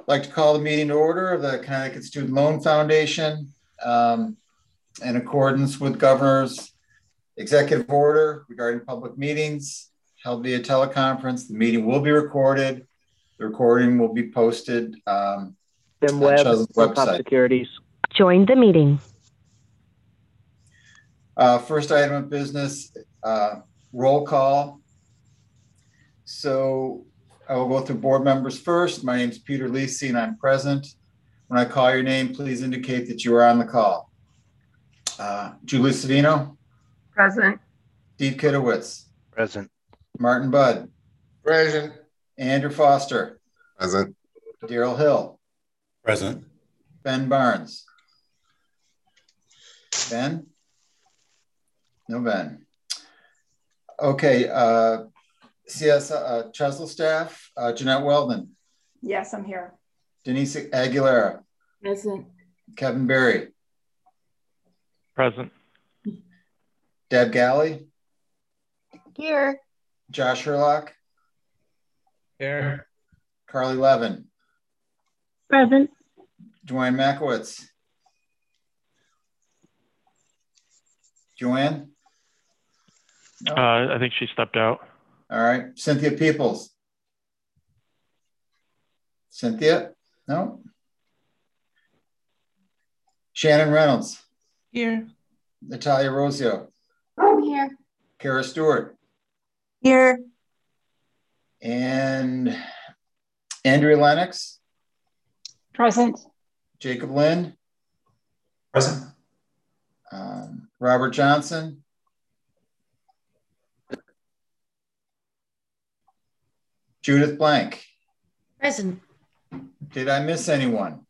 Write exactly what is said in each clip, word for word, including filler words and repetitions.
like to call the meeting to order of the Connecticut Student Loan Foundation um, in accordance with Governor's executive order regarding public meetings held via teleconference. The meeting will be recorded. The recording will be posted um, Tim on Webb, Chesle's Hilltop website. Securities. Join the meeting. Uh, first item of business, uh, roll call. So I will go through board members first. My name is Peter Lisi and I'm present. When I call your name, please indicate that you are on the call. Uh, Julie Savino. Present. Steve Kitowitz. Present. Martin Budd. Present. Andrew Foster. Present. Daryl Hill. Present. Ben Barnes. Ben? No Ben. Okay, uh, C S uh, Chesle staff, uh, Jeanette Weldon. Yes, I'm here. Denise Aguilera. Present. Kevin Berry. Present. Deb Galley. Here. Josh Herlock. Here. Carly Levin. Present. Joanne Makowitz. Joanne? No. Uh, I think she stepped out. All right. Cynthia Peoples. Cynthia? No. Shannon Reynolds. Here. Natalia Rosio. I'm here. Kara Stewart. Here. And Andrea Lennox. Present. Jacob Lind. Present. Um, Robert Johnson. Judith Blank. Present. Did I miss anyone?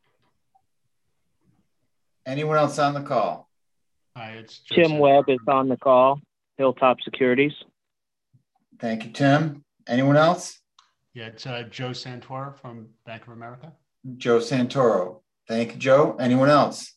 Anyone else on the call? Hi, it's Tim Joseph. Webb is on the call, Hilltop Securities. Thank you, Tim. Anyone else? Yeah, it's uh, Joe Santor from Bank of America. Joe Santoro. Thank you, Joe. Anyone else?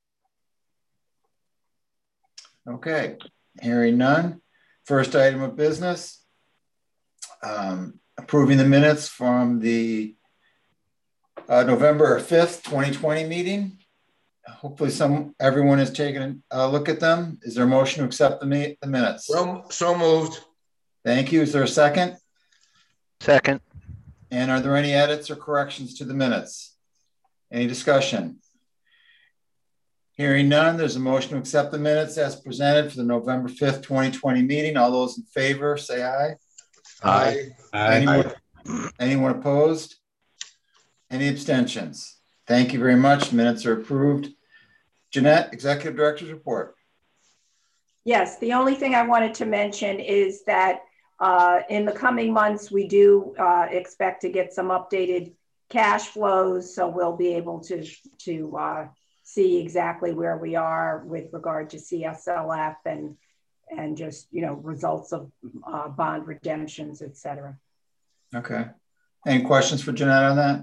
Okay, hearing none. First item of business, um, approving the minutes from the uh, November fifth, twenty twenty meeting. Hopefully some everyone has taken a look at them. Is there a motion to accept the, me the minutes? So, so moved. Thank you. Is there a second? Second. And are there any edits or corrections to the minutes? Any discussion? Hearing none, there's a motion to accept the minutes as presented for the November fifth, twenty twenty meeting. All those in favor, say aye. Aye. Aye. Anyone, anyone opposed? Any abstentions? Thank you very much. Minutes are approved. Jeanette, Executive Director's report. Yes, the only thing I wanted to mention is that uh, in the coming months, we do uh, expect to get some updated cash flows. So we'll be able to, to uh, see exactly where we are with regard to C S L F and, and just, you know, results of uh, bond redemptions, et cetera. Okay. Any questions for Jeanette on that?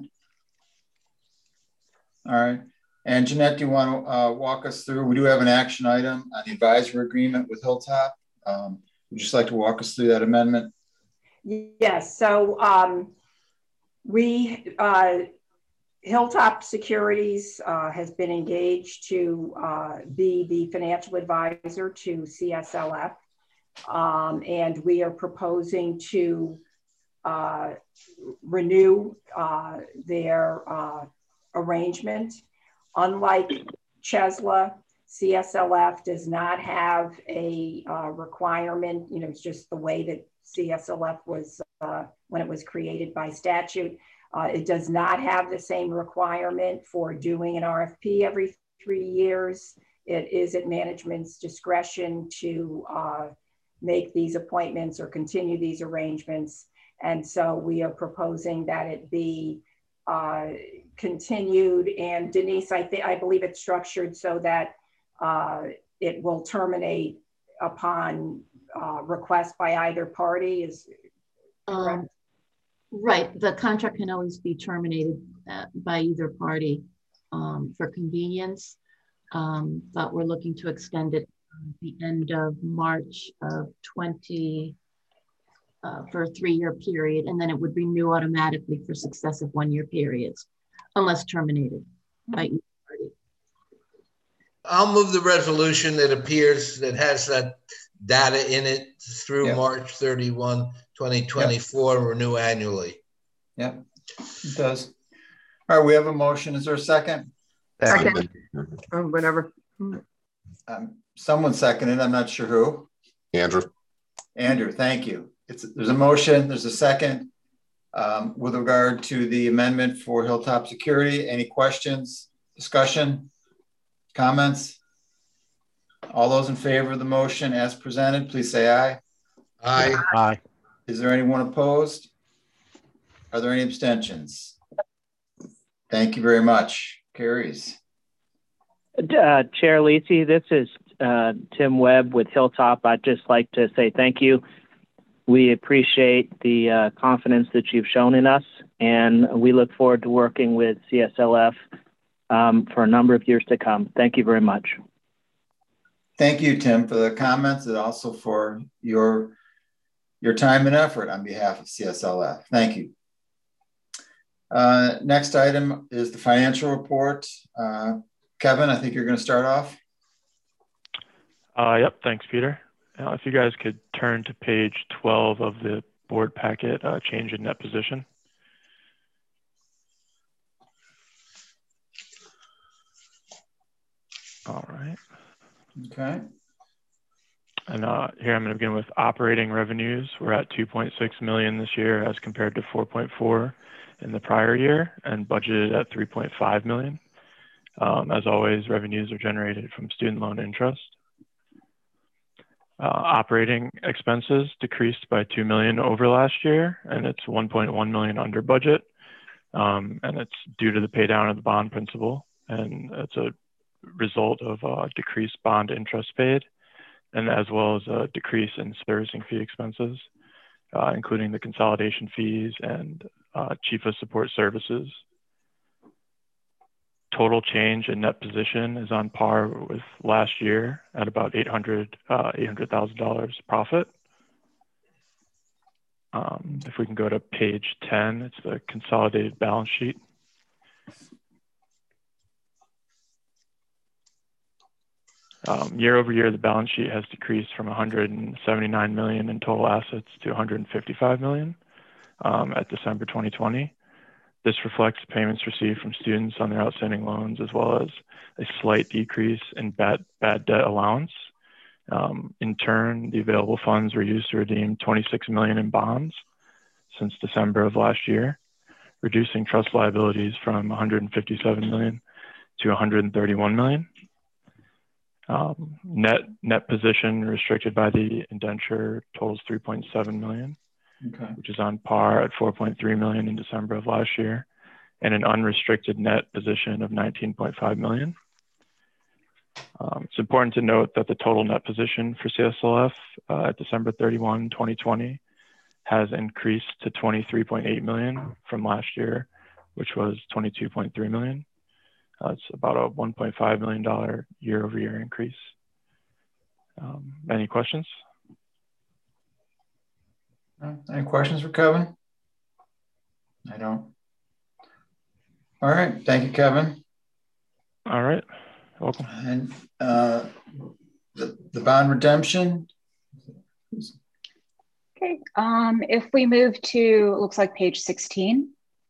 All right. And Jeanette, do you want to uh, walk us through? We do have an action item on the advisory agreement with Hilltop. Um, would you just like to walk us through that amendment? Yes. So um, we, uh, Hilltop Securities uh, has been engaged to uh, be the financial advisor to C S L F. Um, and we are proposing to uh, renew uh, their uh, arrangement. Unlike Chesle, C S L F does not have a uh, requirement. You know, it's just the way that C S L F was uh, when it was created by statute. Uh, it does not have the same requirement for doing an R F P every three years. It is at management's discretion to uh, make these appointments or continue these arrangements. And so we are proposing that it be uh, continued. And Denise, I think I believe it's structured so that uh, it will terminate upon uh, request by either party. Is um, right. The contract can always be terminated uh, by either party um, for convenience, um, but we're looking to extend it at the end of March of twenty uh, for a three-year period, and then it would renew automatically for successive one-year periods, unless terminated by either party. I'll move the resolution that appears, that has that data in it through Yep. March thirty-first, twenty twenty-four, yep. Renew annually. Yep, it does. All right, we have a motion. Is there a second? Second. Oh, whatever. Um, someone seconded. I'm not sure who. Andrew. Andrew, thank you. It's there's a motion. There's a second. Um, with regard to the amendment for Hilltop Security, any questions, discussion, comments? All those in favor of the motion as presented, please say aye. Aye. Aye. Is there anyone opposed? Are there any abstentions? Thank you very much. Carries. Uh, Chair Lisi, this is uh, Tim Webb with Hilltop. I'd just like to say thank you. We appreciate the uh, confidence that you've shown in us, and we look forward to working with C S L F um, for a number of years to come. Thank you very much. Thank you, Tim, for the comments and also for your, your time and effort on behalf of C S L F. Thank you. Uh, next item is the financial report. Uh, Kevin, I think you're going to start off. Uh, yep, thanks, Peter. Uh, if you guys could turn to page twelve of the board packet, uh, change in net position. All right. Okay. And uh, here I'm going to begin with operating revenues. We're at two point six million this year as compared to four point four in the prior year, and budgeted at three point five million. Um, as always, revenues are generated from student loan interest. Uh, operating expenses decreased by two million over last year, and it's one point one million under budget. Um, and it's due to the pay down of the bond principal, and it's a result of uh, decreased bond interest paid, and as well as a decrease in servicing fee expenses, uh, including the consolidation fees and uh, chief of support services. Total change in net position is on par with last year at about eight hundred thousand dollars profit. Um, if we can go to page ten, it's the consolidated balance sheet. Um, year over year, the balance sheet has decreased from one hundred seventy-nine million in total assets to one hundred fifty-five million um, at December twenty twenty. This reflects payments received from students on their outstanding loans, as well as a slight decrease in bad, bad debt allowance. Um, in turn, the available funds were used to redeem twenty-six million in bonds since December of last year, reducing trust liabilities from one hundred fifty-seven million to one hundred thirty-one million. Um, net net position restricted by the indenture totals three point seven million, okay, which is on par at four point three million in December of last year, and an unrestricted net position of nineteen point five million. Um, it's important to note that the total net position for C S L F uh, at December thirty-first, twenty twenty has increased to twenty-three point eight million from last year, which was twenty-two point three million. Uh, it's about a one point five million dollars year over year increase. Um, any questions? Uh, any questions for Kevin? I don't. All right. Thank you, Kevin. All right. Welcome. And uh, the, the bond redemption. Okay. Um, if we move to, it looks like page sixteen.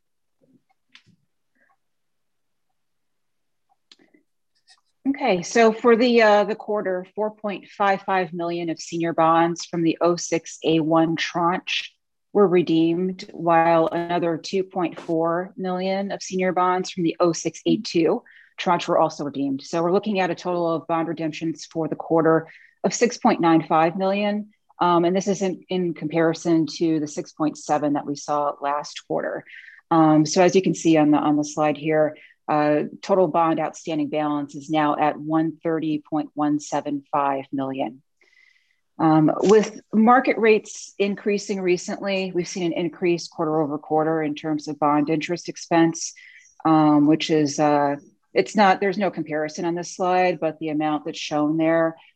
Okay, so for the uh, the quarter, four point five five million of senior bonds from the oh six A one tranche were redeemed, while another two point four million of senior bonds from the oh six A two tranche were also redeemed. So we're looking at a total of bond redemptions for the quarter of six point nine five million. Um, and this is in, in comparison to the six point seven that we saw last quarter. Um, so as you can see on the on the slide here, Uh, total bond outstanding balance is now at one hundred thirty point one seven five million. Um, with market rates increasing recently, we've seen an increase quarter over quarter in terms of bond interest expense, um, which is, uh, it's not, there's no comparison on this slide, but the amount that's shown there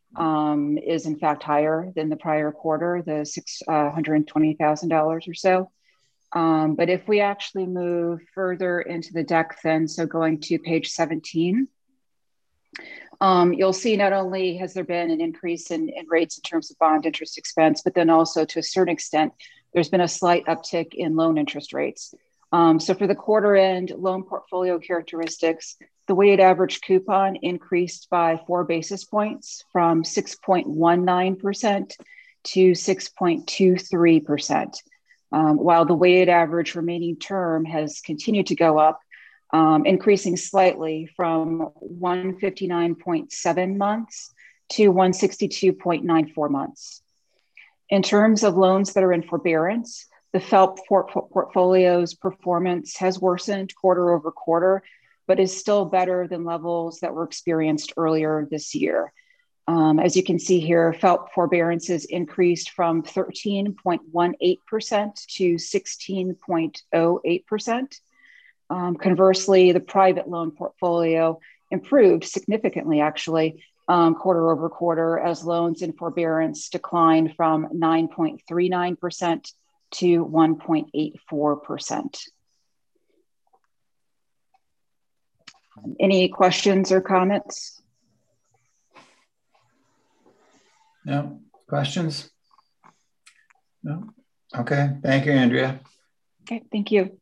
um, is in fact higher than the prior quarter, the six hundred twenty thousand dollars or so. Um, but if we actually move further into the deck then, so going to page seventeen, um, you'll see not only has there been an increase in, in rates in terms of bond interest expense, but then also to a certain extent, there's been a slight uptick in loan interest rates. Um, so for the quarter end loan portfolio characteristics, the weighted average coupon increased by four basis points from six point one nine percent to six point two three percent. Um, while the weighted average remaining term has continued to go up, um, increasing slightly from one hundred fifty-nine point seven months to one hundred sixty-two point nine four months. In terms of loans that are in forbearance, the F E L P port portfolio's performance has worsened quarter over quarter, but is still better than levels that were experienced earlier this year. Um, as you can see here, F E L P forbearances increased from thirteen point one eight percent to sixteen point zero eight percent. Um, conversely, the private loan portfolio improved significantly, actually, um, quarter over quarter, as loans in forbearance declined from nine point three nine percent to one point eight four percent. Any questions or comments? No questions? No? Okay, thank you, Andrea. Okay, thank you.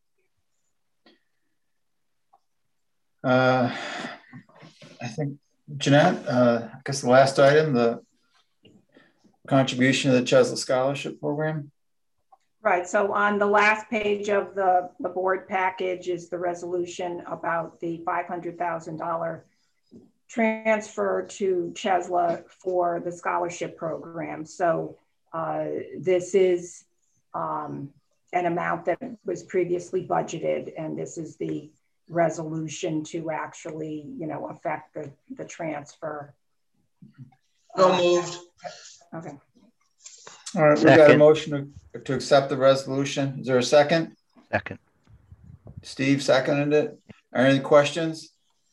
Uh, I think, Jeanette, uh, I guess the last item, the contribution to the Chesley Scholarship Program. Right, so on the last page of the, the board package is the resolution about the five hundred thousand dollars transfer to Chesley for the scholarship program. So uh, this is um, an amount that was previously budgeted, and this is the resolution to actually, you know, affect the, the transfer. So uh, moved. Okay. All right, we've got a motion to, to accept the resolution. Is there a second? Second. Steve seconded it. Are there any questions?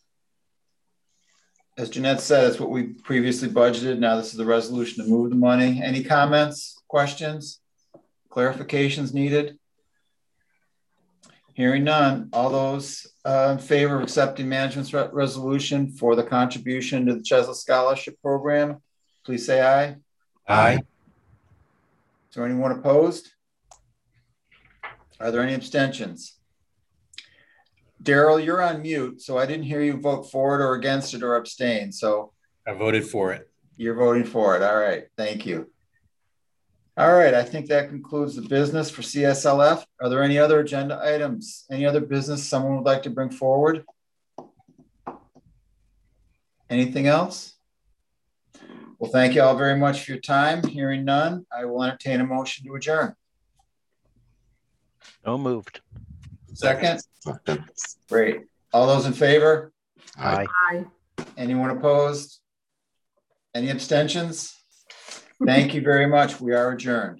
As Jeanette said, it's what we previously budgeted. Now this is the resolution to move the money. Any comments, questions, clarifications needed? Hearing none. All those uh, in favor of accepting management's re resolution for the contribution to the Chesley Scholarship Program, please say aye. Aye. Is there anyone opposed? Are there any abstentions? Daryl, you're on mute, so I didn't hear you vote for it or against it or abstain. So I voted for it. You're voting for it. All right. Thank you. All right. I think that concludes the business for C S L F. Are there any other agenda items? Any other business someone would like to bring forward? Anything else? Well, thank you all very much for your time. Hearing none, I will entertain a motion to adjourn. So moved. Second? Great. All those in favor? Aye. Aye. Anyone opposed? Any abstentions? Thank you very much. We are adjourned.